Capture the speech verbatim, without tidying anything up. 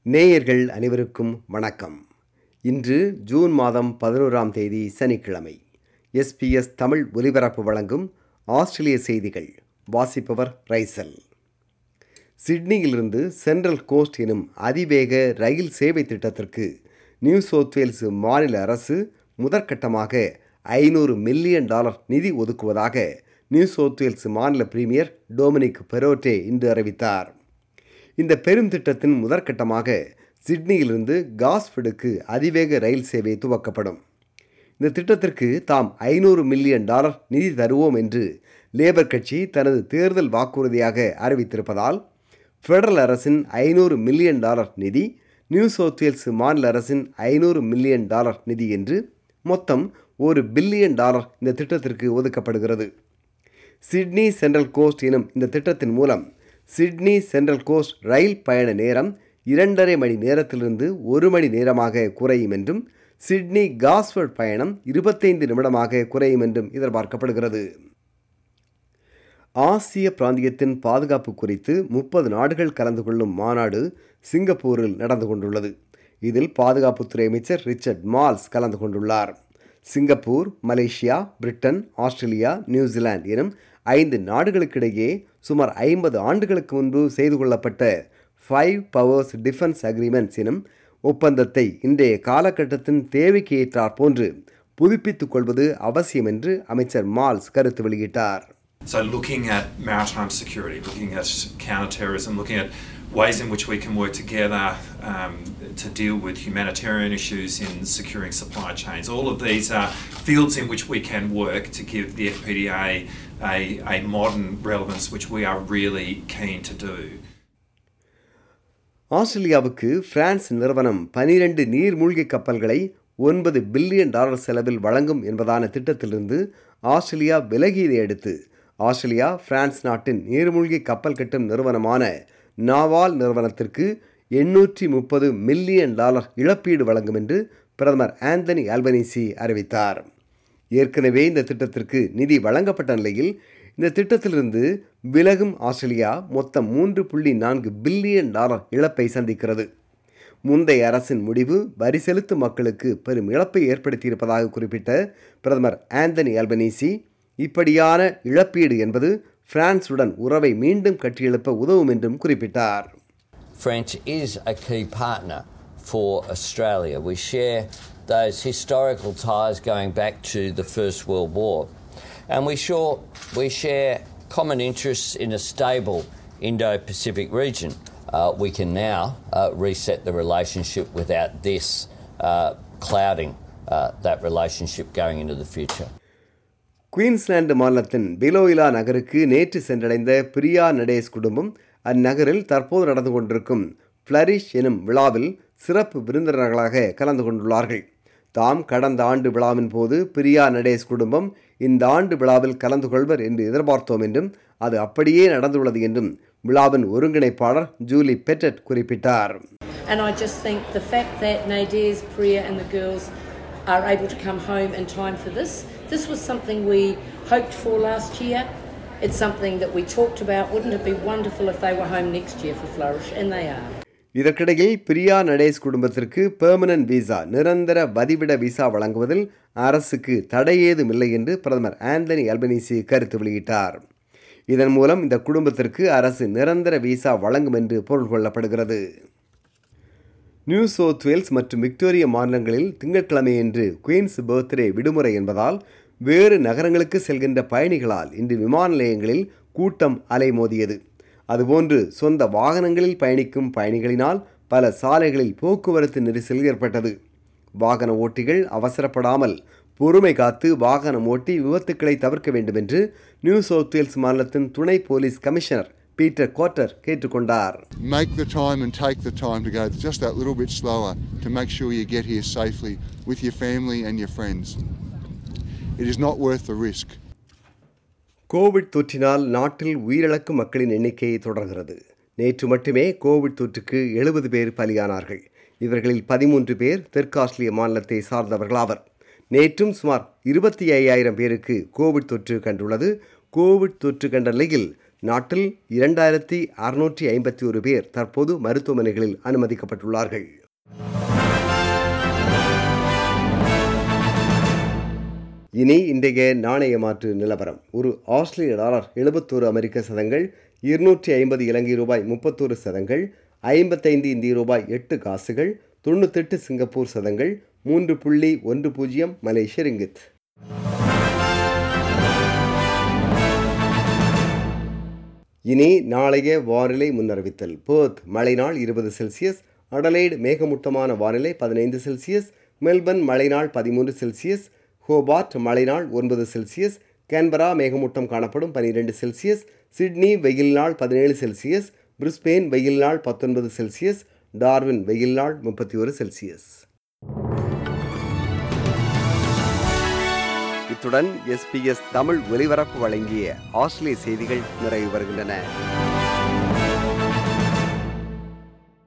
நேயர்கள் அனைவருக்கும் வணக்கம். இன்று ஜூன் மாதம் பதினோராம் தேதி சனிக்கிழமை. எஸ்பிஎஸ் தமிழ் ஒலிபரப்பு வழங்கும் ஆஸ்திரேலிய செய்திகள். வாசிப்பவர் ரைசல். சிட்னியிலிருந்து சென்ட்ரல் கோஸ்ட் எனும் அதிவேக ரயில் சேவை திட்டத்திற்கு நியூ சவுத் வேல்ஸ் மாநில அரசு முதற்கட்டமாக ஐநூறு மில்லியன் டாலர் நிதி ஒதுக்குவதாக நியூ சவுத் வேல்ஸ் மாநில பிரீமியர் டொமினிக் பெரோட்டே இன்று அறிவித்தார். இந்த பெரும் திட்டத்தின் முதற்கட்டமாக சிட்னியிலிருந்து காஸ்ஃபெடுக்கு அதிவேக ரயில் சேவை துவக்கப்படும். இந்த திட்டத்திற்கு தாம் ஐநூறு மில்லியன் டாலர் நிதி தருவோம் என்று லேபர் கட்சி தனது தேர்தல் வாக்குறுதியாக அறிவித்திருப்பதால் ஃபெடரல் அரசின் ஐநூறு மில்லியன் டாலர் நிதி, நியூ சவுத் வேல்ஸ் மாநில அரசின் ஐநூறு மில்லியன் டாலர் நிதி என்று மொத்தம் ஒரு பில்லியன் டாலர் இந்த திட்டத்திற்கு ஒதுக்கப்படுகிறது. சிட்னி சென்ட்ரல் கோஸ்ட் எனும் இந்த திட்டத்தின் மூலம் சிட்னி சென்ட்ரல் கோஸ்ட் ரயில் பயண நேரம் இரண்டரை மணி நேரத்திலிருந்து ஒரு மணி நேரமாக குறையும் என்றும், சிட்னி காஸ்ஃபெட் பயணம் இருபத்தைந்து நிமிடமாக குறையும் என்றும் எதிர்பார்க்கப்படுகிறது. ஆசிய பிராந்தியத்தின் பாதுகாப்பு குறித்து முப்பது நாடுகள் கலந்து கொள்ளும் மாநாடு சிங்கப்பூரில் நடந்து கொண்டுள்ளது. இதில் பாதுகாப்புத்துறை அமைச்சர் ரிச்சர்ட் மால்ஸ் கலந்து கொண்டுள்ளார். Singapore, Malaysia, Britain, Australia, New Zealand எனும் ஐந்து நாடுகளுக்கிடையே சுமார் ஐம்பது ஆண்டுகளுக்கு முன்பு செய்து கொள்ளப்பட்ட ஃபைவ் பவர்ஸ் டிஃபென்ஸ் அக்ரிமெண்ட்ஸ் எனும் ஒப்பந்தத்தை இன்றைய காலகட்டத்தின் தேவைக்கு ஏற்றார் போன்று புதுப்பித்துக் கொள்வது அவசியம் என்று அமைச்சர் மால்ஸ் கருத்து வெளியிட்டார். So looking at maritime security, looking at counterterrorism, looking at ways in which we can work together um, to deal with humanitarian issues in securing supply chains. All of these are fields in which we can work to give the F P D A a, a modern relevance which we are really keen to do. ஆஸ்திரேலியாவுக்கு France நிறுவனம் பனிரெண்டு நீர்மூழ்கி கப்பல்களை ஒன்பது billion dollar செலவில் வழங்கும் என்பதான திட்டத்திலிருந்து ஆஸ்திரேலியா விலகியதை அடுத்து ஆஸ்திரேலியா பிரான்ஸ் நாட்டின் நீர்மூழ்கி கப்பல் கட்டும் நிறுவனமான நாவால் நிறுவனத்திற்கு எண்ணூற்றி முப்பது மில்லியன் டாலர் இழப்பீடு வழங்கும் என்று பிரதமர் ஆந்தனி அல்பனீசி அறிவித்தார். ஏற்கனவே இந்த திட்டத்திற்கு நிதி வழங்கப்பட்ட நிலையில் இந்த திட்டத்திலிருந்து விலகும் ஆஸ்திரேலியா மொத்தம் மூன்று புள்ளி நான்கு பில்லியன் டாலர் இழப்பை சந்திக்கிறது. முந்தைய அரசின் முடிவு வரி செலுத்தும் மக்களுக்கு பெரும் இழப்பை ஏற்படுத்தியிருப்பதாக குறிப்பிட்ட பிரதமர் ஆந்தனி அல்பனீசி, இப்படியான இழப்பீடு என்பது பிரான்சுடன் உறவை மீண்டும் கட்டியெழுப்ப உதவும் என்றும் குறிப்பிட்டார். French is a key partner for Australia. We share those historical ties going back to the First World War. And we sure we share common interests in a stable Indo-Pacific region. Uh, we can now uh, reset the relationship without this uh, clouding uh, that relationship going into the future. Queensland மாநிலத்தின் Biloela நகருக்கு நேற்று சென்றடைந்த பிரியா நடேஸ் குடும்பம் அந்நகரில் தற்போது நடந்து கொண்டிருக்கும் flourish எனும் விழாவில் சிறப்பு விருந்தினர்களாக கலந்து கொண்டுள்ளார்கள். தாம் கடந்த ஆண்டு விழாவின் போது பிரியா நடேஸ் குடும்பம் இந்த ஆண்டு விழாவில் கலந்து கொள்வர் என்று எதிர்பார்த்தோம் என்றும் அது அப்படியே நடந்துள்ளது என்றும் விழாவின் ஒருங்கிணைப்பாளர் ஜூலி பெட்டட் குறிப்பிட்டார். And I just think the fact that Nadez, Priya and the girls are able to come home in time for this. This was something we hoped for last year. It's something that we talked about. Wouldn't it be wonderful if they were home next year for Flourish? And they are. இதற்கிடையில் பிரியா நடேஸ் குடும்பத்திற்கு permanent visa, நிரந்தர வதிவிட visa வழங்குவதில் அரசுக்கு தடையேதும் இல்லை என்று பிரதமர் Anthony Albanese கருத்து வெளியிட்டார். இதன் மூலம் இந்த குடும்பத்திற்கு அரசு நிரந்தர விசா வழங்கும் என்று பொருள் கொள்ளப்படுகிறது. நியூ சவுத் வேல்ஸ் மற்றும் விக்டோரியா மாநிலங்களில் திங்கட்கிழமையன்று குயின்ஸ் பர்த்டே விடுமுறை என்பதால் வேறு நகரங்களுக்கு செல்கின்ற பயணிகளால் இன்று விமான நிலையங்களில் கூட்டம் அலைமோதியது. அதுபோன்று சொந்த வாகனங்களில் பயணிக்கும் பயணிகளினால் பல சாலைகளில் போக்குவரத்து நெரிசல் ஏற்பட்டது. வாகன ஓட்டிகள் அவசரப்படாமல் பொறுமை காத்து வாகனம் ஓட்டி விபத்துக்களை தவிர்க்க வேண்டும் என்று நியூ சவுத் வேல்ஸ் மாநிலத்தின் துணை போலீஸ் கமிஷனர் பீட்டர் கோட்டர் கேட்டுக்கொண்டார். Make the time and take the time to go just that little bit slower to make sure you get here safely with your family and your friends. It is not worth the risk. Covid தொற்றினால் நாட்டில் உயிரிழக்கும் மக்களின் எண்ணிக்கை தொடர்கிறது. நேற்று மட்டுமே Covid தொற்றுக்கு எழுபது பேர் பலியானார்கள். இவர்களில் பதிமூன்று பேர் தெற்கு ஆஸ்திரேலிய மாநிலத்தை சார்ந்தவர்களாவர். நேற்றும் சுமார் இருபத்தி ஐயாயிரம் பேருக்கு கோவிட் தொற்று கண்டுள்ளது. கோவிட் தொற்று கண்ட நிலையில் நாட்டில் இரண்டாயிரத்தி அறுநூற்றி ஐம்பத்தி ஒரு பேர் தற்போது மருத்துவமனைகளில் அனுமதிக்கப்பட்டுள்ளார்கள். இனி இன்றைய நாணய மாற்று நிலவரம். ஒரு ஆஸ்திரேலிய டாலர் எழுபத்தோரு அமெரிக்க சதங்கள், இருநூற்றி ஐம்பது இலங்கை ரூபாய் முப்பத்தோரு சதங்கள், ஐம்பத்தைந்து இந்திய ரூபாய் எட்டு காசுகள், தொண்ணூத்தெட்டு சிங்கப்பூர் சதங்கள், மூன்று புள்ளி ஒன்று பூஜ்ஜியம் மலேசிய ரிங்கித். இனி நாளைய வானிலை முன்னறிவித்தல். பெர்த் மழை நாள் இருபது செல்சியஸ், அடலைடு மேகமூட்டமான வானிலை பதினைந்து செல்சியஸ், மெல்பர்ன் மழை நாள் பதிமூன்று செல்சியஸ், ஹோபார்ட் மழை நாள் ஒன்பது செல்சியஸ், கேன்பரா மேகமூட்டம் காணப்படும் பனிரெண்டு செல்சியஸ், சிட்னி வெயில் நாள் பதினேழு செல்சியஸ், பிரிஸ்பேன் வெயில் நாள் பத்தொன்பது செல்சியஸ், டார்வின் வெயில் நாள் முப்பத்தி ஒரு செல்சியஸ். இத்துடன் எஸ்பிஎஸ் தமிழ் ஒலிபரப்பு வழங்கிய ஆஸ்திரேலிய செய்திகள் நிறைவு வருகின்றன.